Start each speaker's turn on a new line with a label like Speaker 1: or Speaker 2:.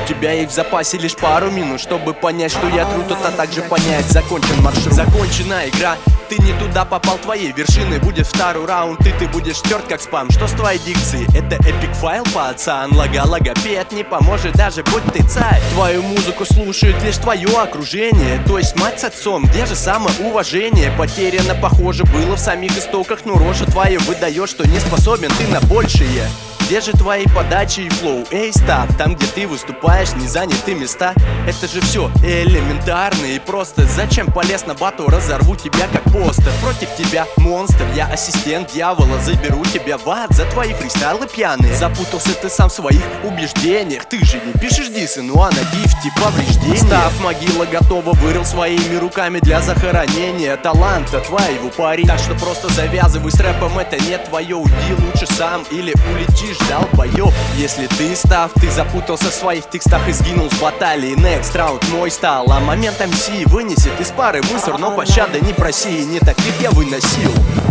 Speaker 1: У тебя есть в запасе лишь пару минут, чтобы понять, что я тру, а также понять, закончен маршрут. Закончена игра, ты не туда попал, твоей вершиной будет второй раунд, и ты будешь стерт как спам. Что с твоей дикцией? Это эпик файл, пацан. Логопед не поможет, даже будь ты царь. Твою музыку слушает лишь твое окружение, то есть мать с отцом, где же самоуважение? Потеряно, похоже, было в самих истоках, но рожа твоя выдает, что не способен ты на большее. Где же твои подачи и флоу? Эй, став, там, где ты выступаешь, не заняты места. Это же все элементарно и просто. Зачем полез на батл, разорву тебя как постер. Против тебя монстр, я ассистент дьявола. Заберу тебя в ад за твои фристайлы пьяные. Запутался ты сам в своих убеждениях. Ты же не пишешь дисы, ну а на гифте повреждения. Став, могила готова, вырыл своими руками для захоронения таланта твоего, парень. Так что просто завязывай с рэпом, это не твое. Уйди лучше сам или улетишь, долбоёб. Если ты, Став, ты запутался в своих текстах и сгинул с баталии. Next раунд мой стал, а момент МС вынесет из пары мусор, но пощады не проси, не таких я выносил.